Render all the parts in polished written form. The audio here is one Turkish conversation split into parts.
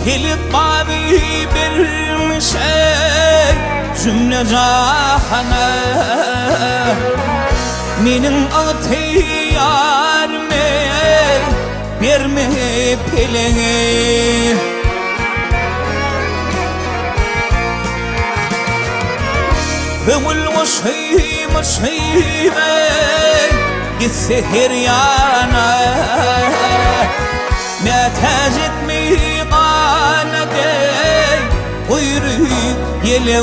Gelip mavi vermişey cümle cahana Menin ihtiyarime verme pelege Köngül musime gitse her yana Ne tecid mi qanade Uyrup yele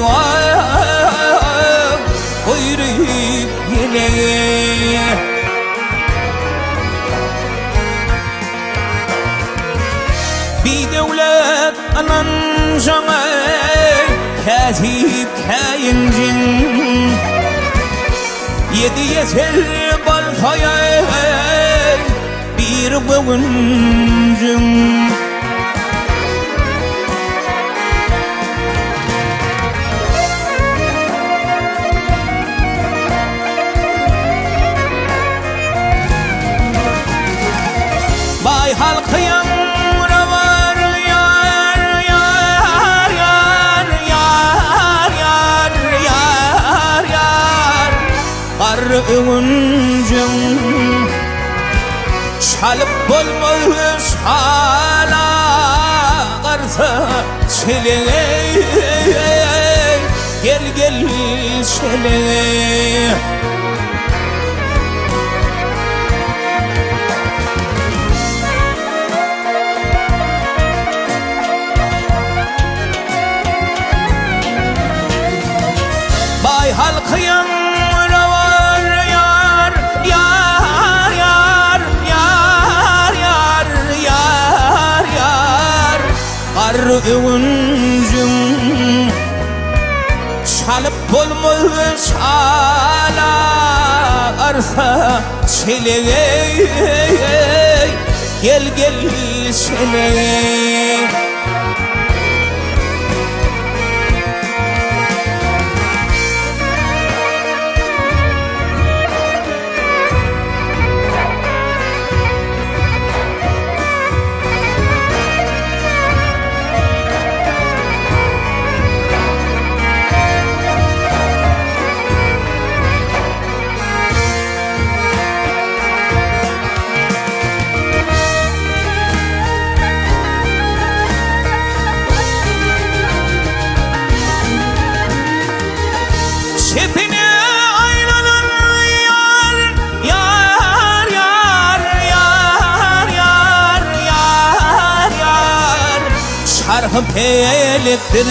Uyrup yele Bir devlet anan jana Kazip kayincin Yedi yeter baltaya Bir bugüncün Bay halkı yanına var yar yar yar yar yar yar yar Kar öğüncün Çalıp bulmuş hala Karsa çile Gel gel çile Bay halkı yanına var yar yar yar yar yar yar yar Kar öğüncüm Çalıp bulmuş hala Arsa çile Gel gel çile Şepine aylanır yar yar yar yar yar yar yar Şarkı pelektir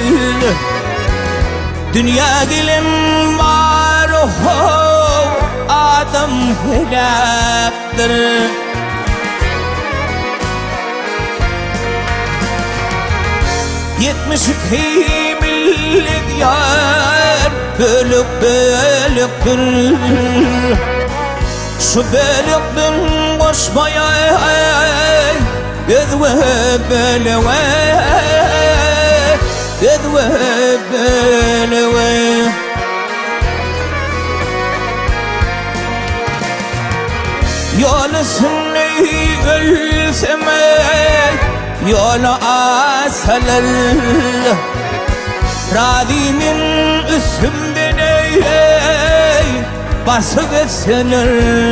Dünya dilim var Adam helaktır Yetmiş millet yar Bölük bölüktür Şu bölükten koşmaya Gözve bölüve Gözve bölüve Yolu sünni ölseme Yolu asalar Radimin üstümden bası geçsinir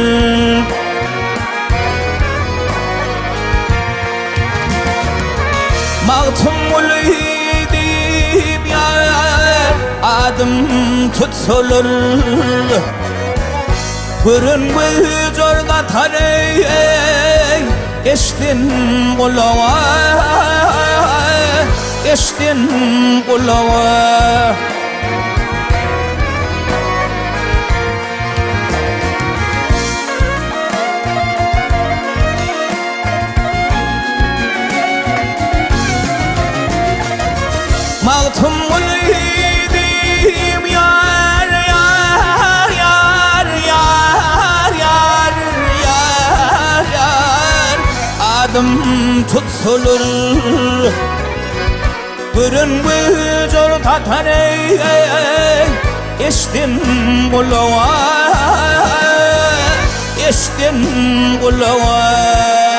Mağtum uluydim yar Adım tutsulur Görün gücürda taney Eştin kulağa Eştin kulağa Mağtum uluydim yar yar yar yar yar yar yar Adım tutsulur Görün gücür tataney Eştin kulağa Eştin kulağa